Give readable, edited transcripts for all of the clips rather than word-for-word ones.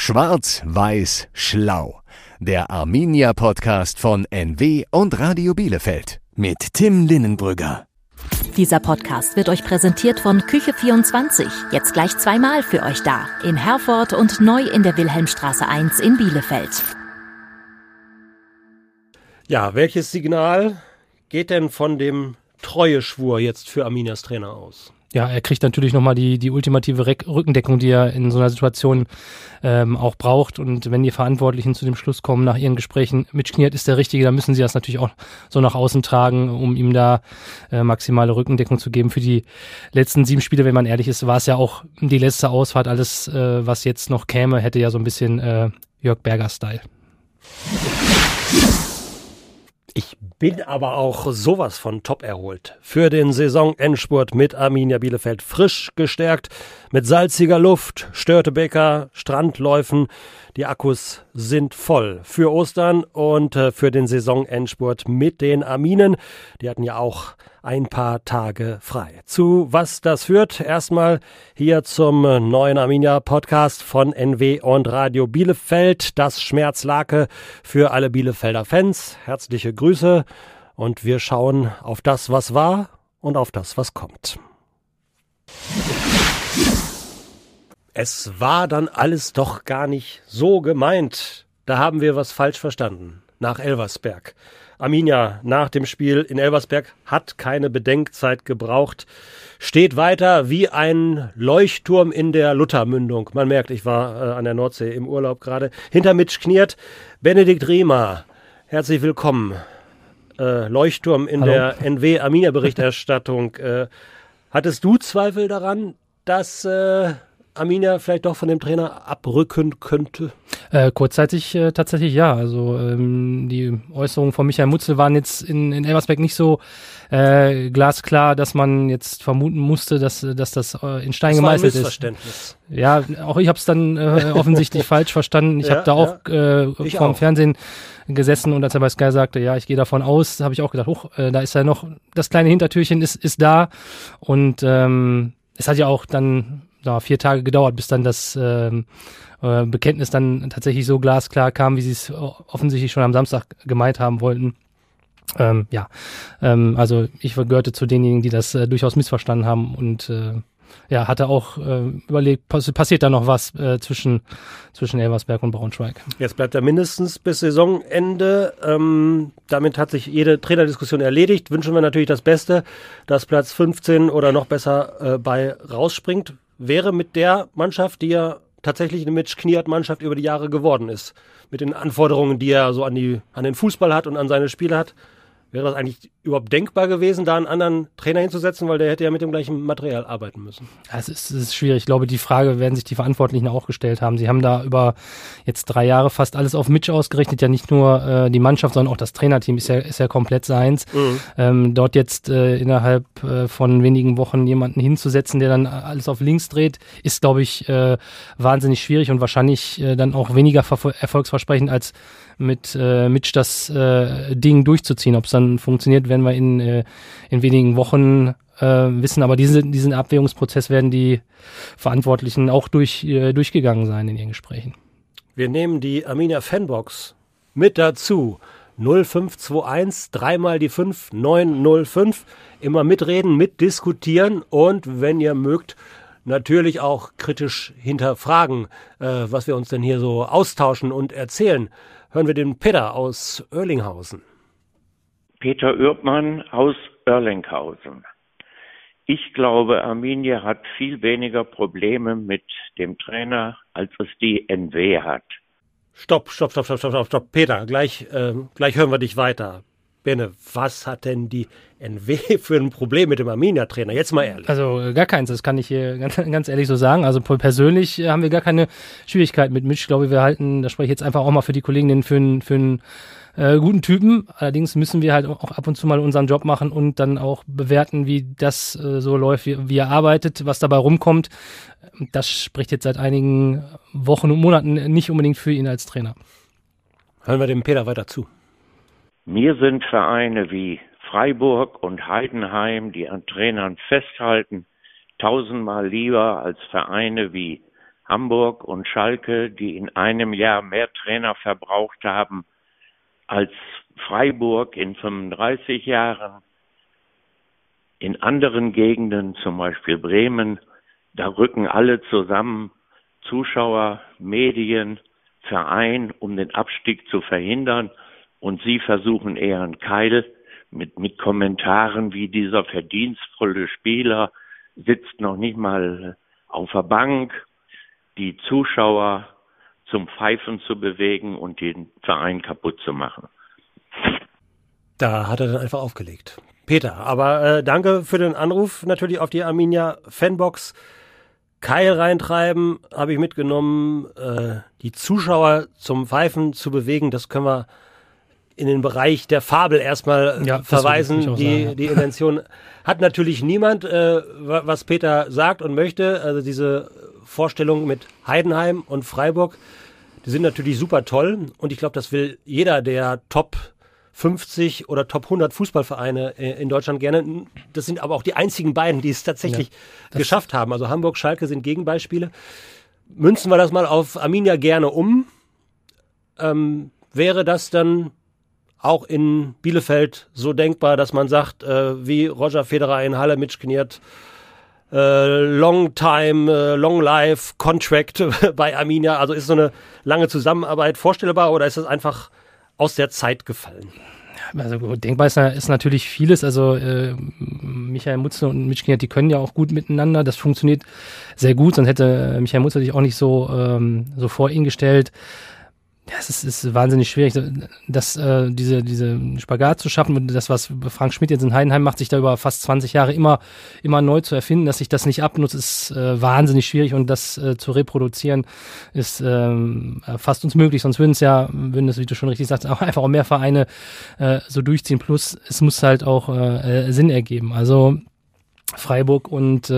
Schwarz-Weiß Schlau. Der Arminia-Podcast von NW und Radio Bielefeld. Mit Tim Linnenbrügger. Dieser Podcast wird euch präsentiert von Küche24. Jetzt gleich zweimal für euch da. In Herford und neu in der Wilhelmstraße 1 in Bielefeld. Ja, welches Signal geht denn von dem Treueschwur jetzt für Arminias Trainer aus? Ja, er kriegt natürlich nochmal die ultimative Rückendeckung, die er in so einer Situation auch braucht. Und wenn die Verantwortlichen zu dem Schluss kommen, nach ihren Gesprächen, Mitch Kniert ist der Richtige, dann müssen sie das natürlich auch so nach außen tragen, um ihm da maximale Rückendeckung zu geben. Für die letzten 7 Spiele, wenn man ehrlich ist, war es ja auch die letzte Ausfahrt. Alles, was jetzt noch käme, hätte ja so ein bisschen Jörg Berger-Style. Ich bin aber auch sowas von top erholt. Für den Saisonendspurt mit Arminia Bielefeld frisch gestärkt, mit salziger Luft, Störtebeker, Strandläufen. Die Akkus sind voll für Ostern und für den Saisonendspurt mit den Arminen. Die hatten ja auch ein paar Tage frei. Zu was das führt? Erstmal hier zum neuen Arminia-Podcast von NW und Radio Bielefeld. Das Schmerzlake für alle Bielefelder Fans. Herzliche Grüße und wir schauen auf das, was war und auf das, was kommt. Es war dann alles doch gar nicht so gemeint. Da haben wir was falsch verstanden. Nach Elversberg. Arminia nach dem Spiel in Elversberg hat keine Bedenkzeit gebraucht, steht weiter wie ein Leuchtturm in der Luthermündung. Man merkt, ich war an der Nordsee im Urlaub gerade. Hinter Mitch Kniert, Benedikt Riemer. Herzlich willkommen. Leuchtturm in Hallo. Der NW-Arminia-Berichterstattung. Hattest du Zweifel daran, dass Arminia vielleicht doch von dem Trainer abrücken könnte? Kurzzeitig tatsächlich ja. Also die Äußerungen von Michael Mutzel waren jetzt in Elversberg nicht so glasklar, dass man jetzt vermuten musste, dass das in Stein gemeißelt ist. Das war ein Missverständnis. Ja, auch ich habe es dann offensichtlich falsch verstanden. Ich habe da auch vor dem Fernsehen gesessen und als er bei Sky sagte, ja, ich gehe davon aus, habe ich auch gedacht, da ist ja noch, das kleine Hintertürchen ist da und es hat ja auch dann 4 Tage gedauert, bis dann das Bekenntnis dann tatsächlich so glasklar kam, wie sie es offensichtlich schon am Samstag gemeint haben wollten. Also ich gehörte zu denjenigen, die das durchaus missverstanden haben und hatte auch überlegt, passiert da noch was zwischen Elversberg und Braunschweig. Jetzt bleibt er mindestens bis Saisonende. Damit hat sich jede Trainerdiskussion erledigt. Wünschen wir natürlich das Beste, dass Platz 15 oder noch besser bei rausspringt. Wäre mit der Mannschaft, die ja tatsächlich eine Mitch Kniert-Mannschaft über die Jahre geworden ist, mit den Anforderungen, die er so an den Fußball hat und an seine Spieler hat, wäre das eigentlich überhaupt denkbar gewesen, da einen anderen Trainer hinzusetzen, weil der hätte ja mit dem gleichen Material arbeiten müssen? Es ist schwierig. Ich glaube, die Frage werden sich die Verantwortlichen auch gestellt haben. Sie haben da über jetzt 3 Jahre fast alles auf Mitch ausgerichtet. Ja, nicht nur die Mannschaft, sondern auch das Trainerteam ist ja komplett seins. Dort jetzt innerhalb von wenigen Wochen jemanden hinzusetzen, der dann alles auf links dreht, ist, glaube ich, wahnsinnig schwierig und wahrscheinlich dann auch weniger erfolgsversprechend als mit Mitch das Ding durchzuziehen. Ob es dann funktioniert, werden wir in wenigen Wochen wissen. Aber diesen Abwägungsprozess werden die Verantwortlichen auch durchgegangen sein in ihren Gesprächen. Wir nehmen die Arminia Fanbox mit dazu. 0521, 3 mal die 5, 905. Immer mitreden, mitdiskutieren und wenn ihr mögt, natürlich auch kritisch hinterfragen, was wir uns denn hier so austauschen und erzählen. Hören wir den Peter aus Oerlinghausen. Peter Urbmann aus Oerlinghausen. Ich glaube, Arminia hat viel weniger Probleme mit dem Trainer, als es die NW hat. Stopp. Peter, gleich hören wir dich weiter. Bene, was hat denn die NW für ein Problem mit dem Arminia-Trainer? Jetzt mal ehrlich. Also gar keins, das kann ich hier ganz ehrlich so sagen. Also persönlich haben wir gar keine Schwierigkeiten mit Mitch. Ich glaube, wir halten, da spreche ich jetzt einfach auch mal für die Kolleginnen, für einen guten Typen. Allerdings müssen wir halt auch ab und zu mal unseren Job machen und dann auch bewerten, wie das so läuft, wie er arbeitet, was dabei rumkommt. Das spricht jetzt seit einigen Wochen und Monaten nicht unbedingt für ihn als Trainer. Hören wir dem Peter weiter zu. Mir sind Vereine wie Freiburg und Heidenheim, die an Trainern festhalten, 1000-mal lieber als Vereine wie Hamburg und Schalke, die in einem Jahr mehr Trainer verbraucht haben als Freiburg in 35 Jahren. In anderen Gegenden, zum Beispiel Bremen, da rücken alle zusammen, Zuschauer, Medien, Verein, um den Abstieg zu verhindern. Und sie versuchen eher einen Keil mit Kommentaren wie dieser verdienstvolle Spieler sitzt noch nicht mal auf der Bank, die Zuschauer zum Pfeifen zu bewegen und den Verein kaputt zu machen. Da hat er dann einfach aufgelegt. Peter, aber danke für den Anruf natürlich auf die Arminia Fanbox. Keil reintreiben, habe ich mitgenommen. Die Zuschauer zum Pfeifen zu bewegen, das können wir in den Bereich der Fabel erstmal verweisen. Die Intention hat natürlich niemand, was Peter sagt und möchte. Also diese Vorstellung mit Heidenheim und Freiburg, die sind natürlich super toll. Und ich glaube, das will jeder der Top 50 oder Top 100 Fußballvereine in Deutschland gerne. Das sind aber auch die einzigen beiden, die es tatsächlich geschafft haben. Also Hamburg, Schalke sind Gegenbeispiele. Münzen wir das mal auf Arminia gerne um. Wäre das dann auch in Bielefeld so denkbar, dass man sagt, wie Roger Federer in Halle mitschniert, Long Time, Long Life Contract bei Arminia? Also ist so eine lange Zusammenarbeit vorstellbar oder ist das einfach aus der Zeit gefallen? Also denkbar ist natürlich vieles. Also Michael Mutzel und Mitch Kniert, die können ja auch gut miteinander. Das funktioniert sehr gut. Sonst hätte Michael Mutzel sich auch nicht so vor ihn gestellt. Ja, es ist wahnsinnig schwierig, diese Spagat zu schaffen und das, was Frank Schmidt jetzt in Heidenheim macht, sich da über fast 20 Jahre immer neu zu erfinden, dass sich das nicht abnutzt, ist wahnsinnig schwierig und das zu reproduzieren ist fast unmöglich. Sonst würden das, wie du schon richtig sagst, auch einfach auch mehr Vereine so durchziehen. Plus es muss halt auch Sinn ergeben. Also Freiburg und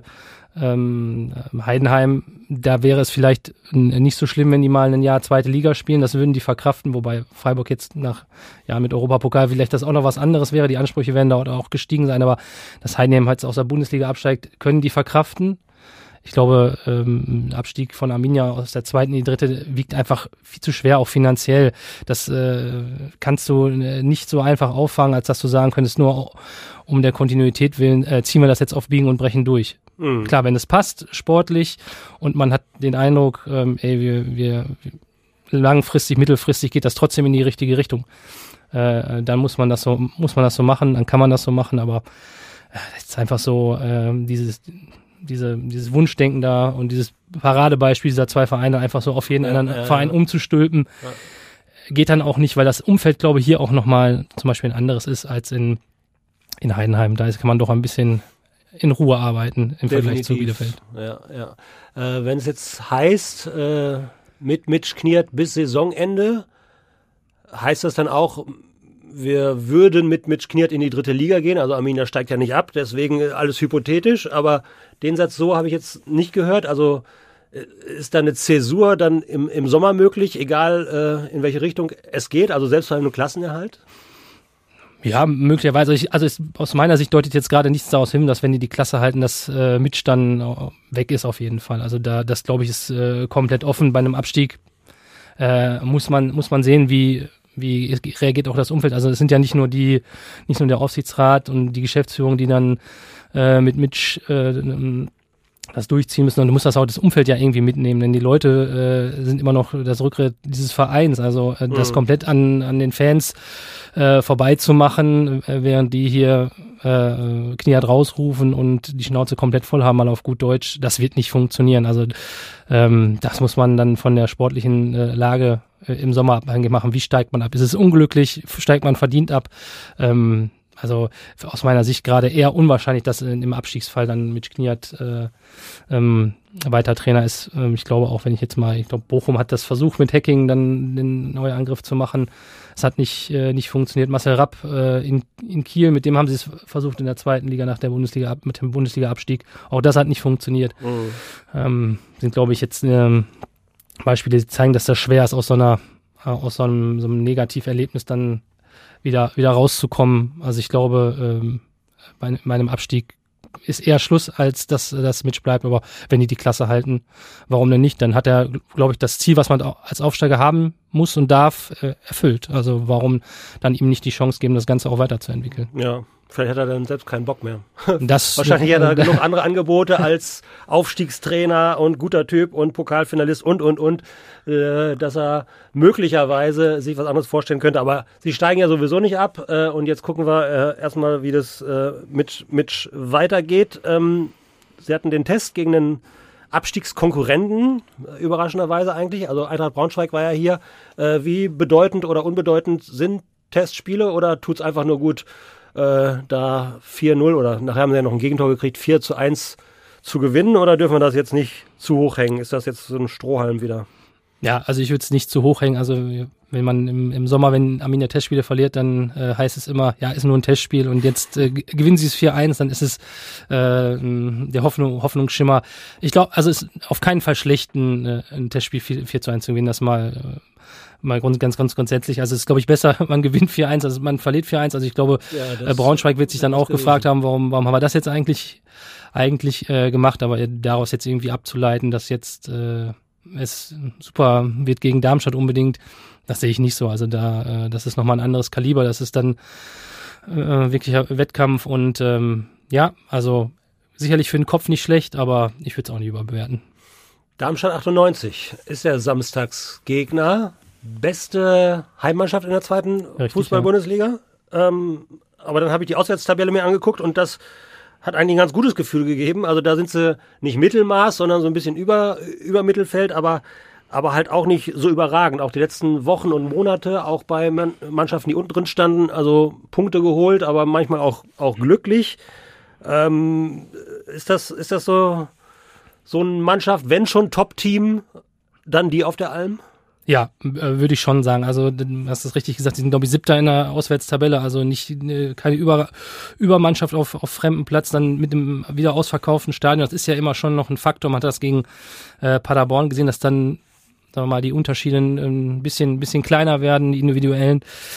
Heidenheim, da wäre es vielleicht nicht so schlimm, wenn die mal ein Jahr zweite Liga spielen, das würden die verkraften, wobei Freiburg jetzt mit Europapokal vielleicht das auch noch was anderes wäre, die Ansprüche werden dort auch gestiegen sein, aber dass Heidenheim jetzt aus der Bundesliga absteigt, können die verkraften. Ich glaube, Abstieg von Arminia aus der zweiten in die dritte wiegt einfach viel zu schwer, auch finanziell. Das kannst du nicht so einfach auffangen, als dass du sagen könntest, nur um der Kontinuität willen ziehen wir das jetzt auf Biegen und Brechen durch. Mhm. Klar, wenn es passt, sportlich, und man hat den Eindruck, wir langfristig, mittelfristig geht das trotzdem in die richtige Richtung. Dann muss man das so machen, dann kann man das so machen, aber es ist einfach so, dieses Wunschdenken da und dieses Paradebeispiel dieser zwei Vereine einfach so auf jeden anderen Verein umzustülpen, geht dann auch nicht, weil das Umfeld, glaube ich, hier auch nochmal zum Beispiel ein anderes ist als in Heidenheim. Da kann man doch ein bisschen in Ruhe arbeiten im Vergleich zu Bielefeld. Ja. Wenn es jetzt heißt, mit Mitch Kniert bis Saisonende, heißt das dann auch, wir würden mit Mitch Kniert in die dritte Liga gehen? Also Arminia steigt ja nicht ab, deswegen alles hypothetisch, aber den Satz so habe ich jetzt nicht gehört. Also ist da eine Zäsur dann im Sommer möglich, egal in welche Richtung es geht, also selbst bei einem Klassenerhalt? Ja, möglicherweise. Aus meiner Sicht deutet jetzt gerade nichts daraus hin, dass wenn die Klasse halten, dass Mitch dann weg ist auf jeden Fall. Also das, glaube ich, ist komplett offen. Bei einem Abstieg muss man sehen, wie reagiert auch das Umfeld. Also es sind ja nicht nur der Aufsichtsrat und die Geschäftsführung, die dann mit Mitch das durchziehen müssen, und du musst das Umfeld ja irgendwie mitnehmen, denn die Leute sind immer noch das Rückgrat dieses Vereins, also das komplett an den Fans vorbeizumachen, während die hier Kniert rausrufen und die Schnauze komplett voll haben, mal auf gut Deutsch, das wird nicht funktionieren. Also das muss man dann von der sportlichen Lage im Sommer abhängig machen. Wie steigt man ab? Ist es unglücklich? Steigt man verdient ab? Also aus meiner Sicht gerade eher unwahrscheinlich, dass im Abstiegsfall dann Mitch Kniert weiter Trainer ist. Ich glaube auch, Bochum hat das versucht, mit Hacking dann den neuen Angriff zu machen. Es hat nicht funktioniert. Marcel Rapp in Kiel, mit dem haben sie es versucht in der zweiten Liga nach der Bundesliga mit dem Bundesliga-Abstieg. Auch das hat nicht funktioniert. Sind, glaube ich, jetzt Beispiele, die zeigen, dass das schwer ist, aus so einem Negativerlebnis dann wieder rauszukommen. Also ich glaube, bei meinem Abstieg ist eher Schluss, als dass das Mitch bleibt. Aber wenn die Klasse halten, warum denn nicht? Dann hat er, glaube ich, das Ziel, was man als Aufsteiger haben muss und darf, erfüllt. Also warum dann ihm nicht die Chance geben, das Ganze auch weiterzuentwickeln? Ja. Vielleicht hat er dann selbst keinen Bock mehr. Wahrscheinlich hat er genug andere Angebote als Aufstiegstrainer und guter Typ und Pokalfinalist und, dass er möglicherweise sich was anderes vorstellen könnte. Aber sie steigen ja sowieso nicht ab. Und jetzt gucken wir erstmal, wie das mit weitergeht. Sie hatten den Test gegen einen Abstiegskonkurrenten, überraschenderweise eigentlich. Also Eintracht Braunschweig war ja hier. Wie bedeutend oder unbedeutend sind Testspiele oder tut's einfach nur gut, da 4-0 oder nachher haben sie ja noch ein Gegentor gekriegt, 4-1 zu gewinnen, oder dürfen wir das jetzt nicht zu hoch hängen? Ist das jetzt so ein Strohhalm wieder? Ja, also ich würde es nicht zu hoch hängen. Also wenn man im Sommer, wenn Arminia Testspiele verliert, dann heißt es immer, ja, ist nur ein Testspiel und jetzt gewinnen sie es 4-1, dann ist es der Hoffnungsschimmer. Ich glaube, also es ist auf keinen Fall schlecht, ein Testspiel 4-1 zu gewinnen, das mal ganz grundsätzlich. Also es ist, glaube ich, besser, man gewinnt 4-1, als man verliert 4-1. Also ich glaube, Braunschweig wird sich dann auch gefragt haben, warum haben wir das jetzt eigentlich gemacht, aber daraus jetzt irgendwie abzuleiten, dass jetzt es super wird gegen Darmstadt unbedingt, das sehe ich nicht so. Also das ist nochmal ein anderes Kaliber, das ist dann wirklicher Wettkampf und also sicherlich für den Kopf nicht schlecht, aber ich würde es auch nicht überbewerten. Darmstadt 98 ist der Samstagsgegner. Beste Heimmannschaft in der zweiten Fußball-Bundesliga. Aber dann habe ich die Auswärtstabelle mir angeguckt und das hat eigentlich ein ganz gutes Gefühl gegeben. Also da sind sie nicht Mittelmaß, sondern so ein bisschen über Mittelfeld, aber halt auch nicht so überragend. Auch die letzten Wochen und Monate, auch bei Mannschaften, die unten drin standen, also Punkte geholt, aber manchmal auch glücklich. Ist das so eine Mannschaft, wenn schon Top-Team, dann die auf der Alm? Ja, würde ich schon sagen. Also, du hast es richtig gesagt, die sind, glaube ich, 7. in der Auswärtstabelle, also keine Übermannschaft auf fremdem Platz, dann mit dem wieder ausverkauften Stadion. Das ist ja immer schon noch ein Faktor. Man hat das gegen Paderborn gesehen, dass dann, sagen wir mal, die Unterschiede ein bisschen kleiner werden, die individuellen.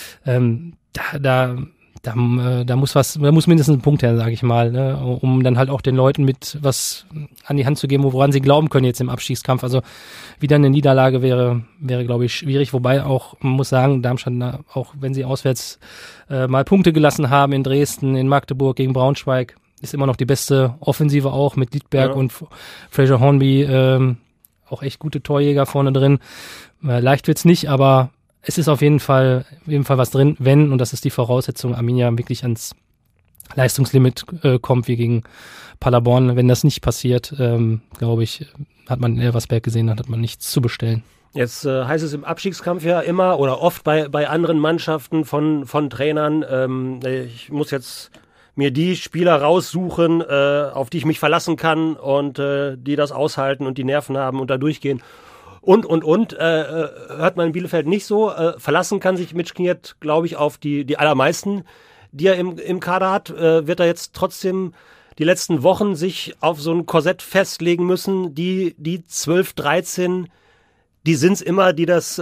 Da muss mindestens ein Punkt her, sage ich mal, ne, um dann halt auch den Leuten mit was an die Hand zu geben, woran sie glauben können jetzt im Abstiegskampf. Also wieder eine Niederlage wäre, glaube ich, schwierig. Wobei auch, man muss sagen, Darmstadt, auch wenn sie auswärts mal Punkte gelassen haben in Dresden, in Magdeburg gegen Braunschweig, ist immer noch die beste Offensive auch mit Liedberg und Fraser Hornby, auch echt gute Torjäger vorne drin. Leicht wird's nicht, aber es ist auf jeden Fall was drin, wenn, und das ist die Voraussetzung, Arminia wirklich ans Leistungslimit kommt, wie gegen Paderborn. Wenn das nicht passiert, glaube ich, hat man in Elversberg gesehen, dann hat man nichts zu bestellen. Jetzt heißt es im Abstiegskampf ja immer oder oft bei anderen Mannschaften von Trainern, ich muss jetzt mir die Spieler raussuchen, auf die ich mich verlassen kann und die das aushalten und die Nerven haben und da durchgehen. Und hört man in Bielefeld nicht so. Verlassen kann sich Mitch Kniert, glaube ich, auf die allermeisten, die er im Kader hat. Wird er jetzt trotzdem die letzten Wochen sich auf so ein Korsett festlegen müssen, die 12, 13, die sind's immer, die das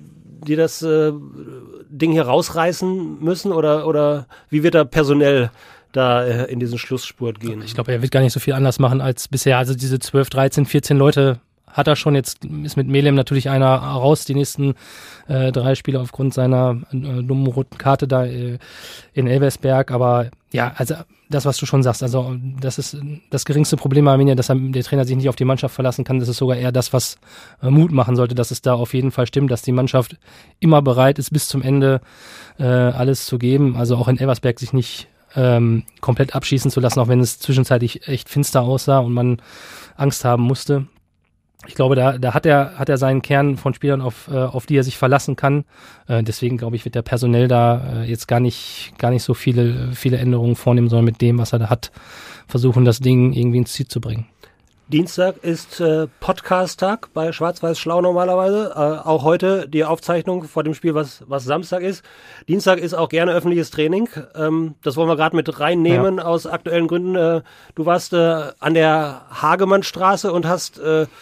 Ding hier rausreißen müssen, oder wie wird er personell da in diesen Schlussspurt gehen? Ich glaube, er wird gar nicht so viel anders machen als bisher. Also diese 12, 13, 14 Leute hat er schon. Jetzt ist mit Melem natürlich einer raus, die nächsten 3 Spiele aufgrund seiner dummen roten Karte da in Elversberg. Aber ja, also das, was du schon sagst, also das ist das geringste Problem bei Arminia, dass der Trainer sich nicht auf die Mannschaft verlassen kann. Das ist sogar eher das, was Mut machen sollte, dass es da auf jeden Fall stimmt, dass die Mannschaft immer bereit ist, bis zum Ende alles zu geben. Also auch in Elversberg sich nicht komplett abschießen zu lassen, auch wenn es zwischenzeitlich echt finster aussah und man Angst haben musste. Ich glaube, da hat er seinen Kern von Spielern, auf die er sich verlassen kann. Deswegen, glaube ich, wird der personell da jetzt gar nicht so viele Änderungen vornehmen, sondern mit dem, was er da hat, versuchen, das Ding irgendwie ins Ziel zu bringen. Dienstag ist Podcast-Tag bei Schwarz-Weiß Schlau normalerweise. Auch heute die Aufzeichnung vor dem Spiel, was Samstag ist. Dienstag ist auch gerne öffentliches Training. Das wollen wir gerade mit reinnehmen aus aktuellen Gründen. Du warst an der Hagemannstraße und hast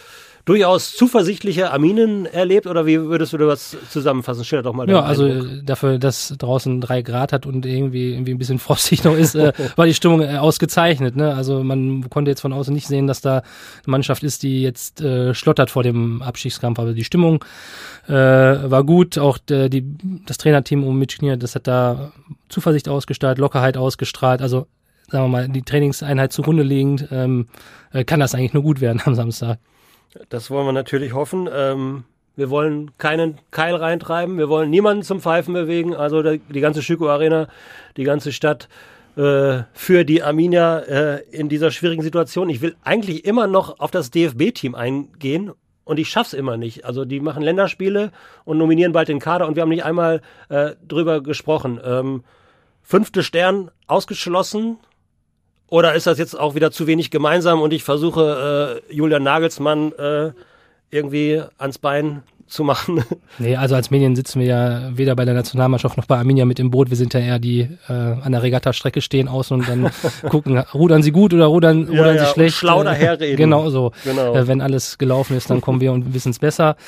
durchaus zuversichtliche Arminen erlebt, oder wie würdest du das zusammenfassen? Schilder doch mal. Ja, also dafür, dass draußen 3 Grad hat und irgendwie ein bisschen frostig noch ist, war die Stimmung ausgezeichnet. Ne? Also man konnte jetzt von außen nicht sehen, dass da eine Mannschaft ist, die jetzt schlottert vor dem Abstiegskampf. Aber die Stimmung war gut. Auch das Trainerteam um Mitch Knier, das hat da Zuversicht ausgestrahlt, Lockerheit ausgestrahlt. Also sagen wir mal, die Trainingseinheit zugrunde liegend, kann das eigentlich nur gut werden am Samstag. Das wollen wir natürlich hoffen. Wir wollen keinen Keil reintreiben, wir wollen niemanden zum Pfeifen bewegen. Also die ganze Schüko Arena, die ganze Stadt für die Arminia in dieser schwierigen Situation. Ich will eigentlich immer noch auf das DFB-Team eingehen und ich schaff's immer nicht. Also die machen Länderspiele und nominieren bald den Kader und wir haben nicht einmal drüber gesprochen. 5. Stern ausgeschlossen. Oder ist das jetzt auch wieder zu wenig gemeinsam und ich versuche, Julian Nagelsmann irgendwie ans Bein zu machen? Nee, also als Medien sitzen wir ja weder bei der Nationalmannschaft noch bei Arminia mit im Boot. Wir sind ja eher die an der Regattastrecke stehen außen und dann gucken, rudern sie gut oder rudern sie schlecht. Schlau daherreden. Genau so. Genau. Wenn alles gelaufen ist, dann kommen wir und wissen es besser.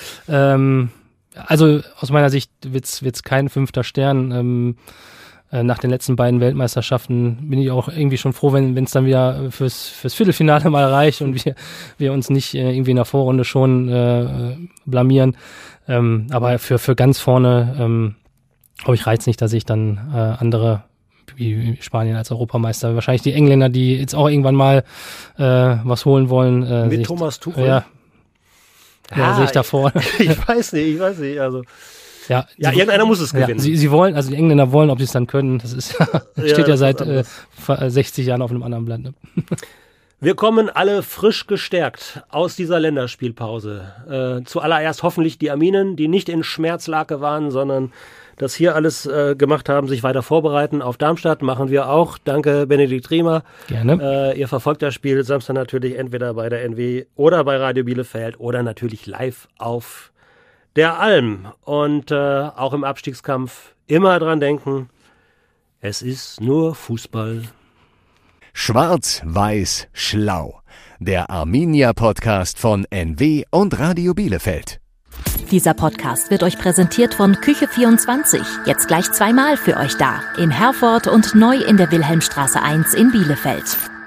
Also aus meiner Sicht wird's kein 5. Stern. Nach den letzten beiden Weltmeisterschaften bin ich auch irgendwie schon froh, wenn es dann wieder fürs Viertelfinale mal reicht und wir uns nicht irgendwie in der Vorrunde schon blamieren. Aber für ganz vorne, glaube ich, reizt nicht, dass ich dann andere wie Spanien als Europameister, wahrscheinlich die Engländer, die jetzt auch irgendwann mal was holen wollen. Mit Thomas Tuchel? Ja, sehe ich davor. Ich weiß nicht, also... Ja, irgendeiner muss es gewinnen. Sie wollen, also die Engländer wollen, ob sie es dann können, das ist steht ja seit 60 Jahren auf einem anderen Blatt. Ne? Wir kommen alle frisch gestärkt aus dieser Länderspielpause. Zuallererst hoffentlich die Arminen, die nicht in Schmerzlake waren, sondern das hier alles gemacht haben, sich weiter vorbereiten. Auf Darmstadt machen wir auch. Danke, Benedikt Riemer. Gerne. Ihr verfolgt das Spiel Samstag natürlich entweder bei der NW oder bei Radio Bielefeld oder natürlich live auf der Alm. Und auch im Abstiegskampf immer dran denken, es ist nur Fußball. Schwarz-Weiß Schlau. Der Arminia-Podcast von NW und Radio Bielefeld. Dieser Podcast wird euch präsentiert von Küche24. Jetzt gleich 2-mal für euch da. In Herford und neu in der Wilhelmstraße 1 in Bielefeld.